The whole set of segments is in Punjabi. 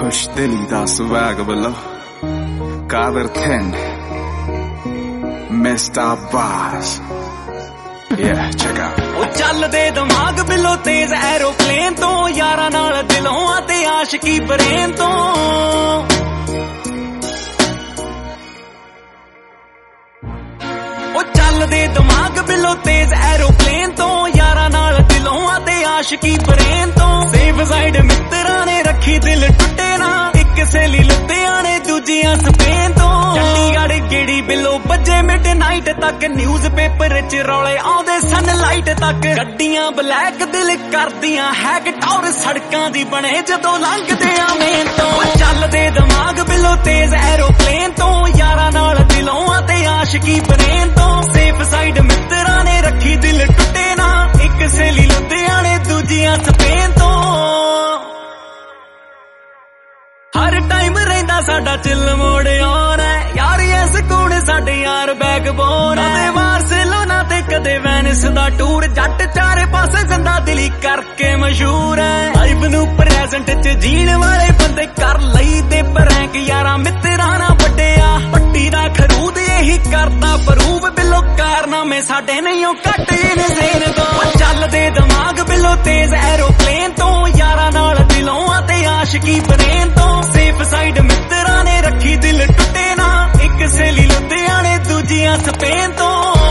खुश दिली दा swag below Kader 10 Mr. Boss Yeah, check out ਉਹ ਚੱਲਦੇ ਦਿਮਾਗ ਬਿੱਲੋ ਤੇਜ਼ ਐਰੋਪਲੇਨ ਤੋਂ ਯਾਰਾਂ ਨਾਲ ਦਿਲੋਂ ਅਤੇ ਆਸ਼ਕੀ ਬਰੇਨ ਤੋਂ ਉਹ ਚੱਲਦੇ ਦਿਮਾਗ ਬਿੱਲੋ ਤੇਜ਼ ਐਰੋਪਲੇਨ ਤੋਂ ਯਾਰਾਂ ਨਾਲ ਦਿਲੋਂ ਅਤੇ ਆਸ਼ਕੀ ਬਰੇਨ ਤੋਂ ਸੇਫ ਸਾਈਡ ਮਿੱਤਰਾਂ ਨੇ ਰੱਖੀ ਦਿਲ ਟੁੱਟੇ ਨਾ ਇੱਕ ਸਹੇਲੀ ਲੁਧਿਆਣੇ ਦੂਜੀਆਂ ਸਪੇਨ ਤੋਂ ਚੰਡੀਗੜ੍ਹ ਗੇੜੀ ਬਿੱਲੋ ਵੱਜੇ ਮਿਡਨਾਈਟ ਤੱਕ ਨਿਊਜ਼ ਪੇਪਰ 'ਚ ਰੌਲੇ ਆਉਂਦੇ ਸਨਲਾਈਟ ਤੱਕ ਗੱਡੀਆਂ ਬਲੈਕ ਦਿਲ ਕਰਦੀਆਂ ਹੈਗ ਟੌਰ ਸੜਕਾਂ ਦੀ ਬਣੇ ਜਦੋਂ ਲੰਘਦੇ ਆ ਮੇਨ ਤੋਂ ਚੱਲਦੇ ਦਿਮਾਗ ਬਿੱਲੋ ਤੇਜ਼ ਐਰੋਪਲੇਨ ਤੋਂ ਯਾਰਾਂ ਨਾਲ ਦਿਲੋਂ ਅਤੇ ਆਸ਼ਕੀ ਬਰੇਨ ਤੋਂ ਸੇਫ ਸਾਈਡ ਮਿੱਤਰਾਂ ਨੇ ਰੱਖੀ ਦਿਲ ਟੁੱਟੇ ਨਾ ਇੱਕ ਸਹੇਲੀ ਲੁਧਿਆਣੇ ਦੂਜੀਆਂ ਸਪੇਨ ਤੋਂ ਹਰ ਟਾਈਮ ਰਹਿੰਦਾ ਸਾਡਾ ਚਿੱਲ ਮੋੜ ਆਉਣਾ ਯਾਰ ਐ ਸਕੂਨ ਸਾਡੇ ਯਾਰ ਬੈਕਬੋਨ ਤੇ ਬਾਰਸਲੋਨਾ ਤੇ ਕਦੇ ਵੈਨਿਸ ਦਾ ਟੂਰ ਜੱਟ ਚਾਰੇ ਪਾਸੇ ਜ਼ਿੰਦਾ ਦਿਲੀ ਕਰਕੇ ਮਸ਼ਹੂਰ ਐ ਲਾਈਵ ਨੂੰ ਪ੍ਰੈਜ਼ੈਂਟ 'ਚ ਜੀਣ ਵਾਲੇ ਬੰਦੇ ਕਰ ਲਈ ਦੇ ਪ੍ਰੈਂਕ ਯਾਰਾਂ ਮਿੱਤਰਾਂ ਨਾਲ ਵੱਡਿਆ ਪੱਟੀ ਦਾ ਖਰੂਦ ਇਹੀ ਕਰਦਾ ਪ੍ਰੂਵ ਬਿੱਲੋ ਕਾਰਨਾਮੇ ਸਾਡੇ ਨਹੀਂ ਉਹ ਘੱਟ ਇਨਸੇਨ ਤੋਂ ਚੱਲਦੇ ਦਿਮਾਗ ਬਿੱਲੋ ਤੇਜ਼ ਐਰੋਪਲੇਨ ਤੋਂ ਯਾਰਾਂ ਨਾਲ ਦਿਲੋਂ ਅਤੇ ਆਸ਼ਕੀ ਬਰੇਨ ਤੋਂ ਸੇਫ ਸਾਈਡ ਮਿੱਤਰਾਂ ਨੇ ਰੱਖੀ ਦਿਲ ਟੁੱਟੇ ਨਾ ਇੱਕ ਸਹੇਲੀ ਲੁਧਿਆਣੇ ਦੂਜੀਆਂ ਸਪੇਨ ਤੋਂ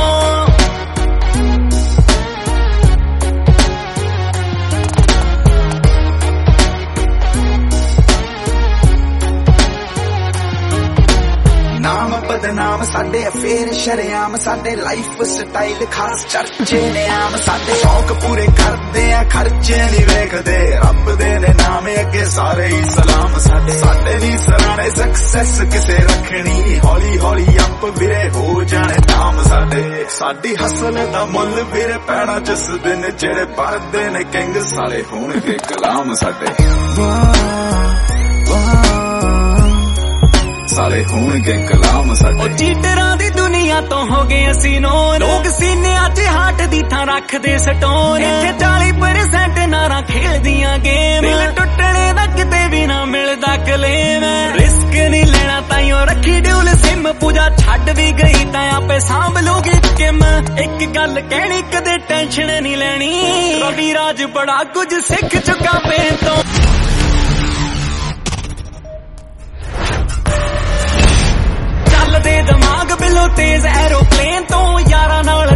नाम बदनाम साडे अफेयर शरेआम साडे लाइफ स्टाइल खास चर्चे ने आम साडे शौक पूरे करदे आ खर्चे नहीं वेखदे रब दे ने नाम अगे सारे ही सलाम साडे साडे दी सराणे सक्सेस किसे रखनी हौली हौली अप विरे हो जाने दाम साडे साडी हसल दा मुल विरे पैना जिस दिन जेड़े पढ़दे ने किंग साले होणगे कलाम साडे साले होणगे कलाम साडे ਉਹ ਚੀਟਰਾਂ ਦੀ ਦੁਨੀਆ ਤੋਂ ਹੋ ਗਏ ਅਸੀਂ ਨੋਨ ਲੋਕ ਸੀਨਿਆਂ 'ਚ ਹਾਰਟ ਦੀ ਥਾਂ ਰੱਖਦੇ ਸਟੋਨ ਇੱਥੇ 40% ਨਾਰਾਂ ਖੇਲਦੀਆਂ ਗੇਮ ਦਿਲ ਟੁੱਟਣੇ ਦਾ ਕਿਤੇ ਵੀ ਨਾ ਮਿਲਦਾ ਕਲੇਮ ਰਿਸਕ ਨਹੀਂ ਲੈਣਾ ਤਾਈਓ ਰੱਖੀ ਡਿਊਲ ਸਿਮ ਪੂਜਾ ਛੱਡ ਵੀ ਗਈ ਤਾਂ ਆਪੇ ਸਾਂਭ ਲੂਗੀ ਕਿਮ ਇੱਕ ਗੱਲ ਕਹਿਣੀ ਕਦੇ ਟੈਨਸ਼ਨ ਨਹੀਂ ਲੈਣੀ ਰਵੀ ਰਾਜ ਬੜਾ ਕੁਝ ਸਿੱਖ ਚੁੱਕਾ ਪੇਨ ਤੋਂ ਚੱਲਦੇ ਦਿਮਾਗ ਬਿੱਲੋ ਤੇਜ਼ ਐਰੋਪਲੇਨ ਤੋਂ ਯਾਰਾਂ ਨਾਲ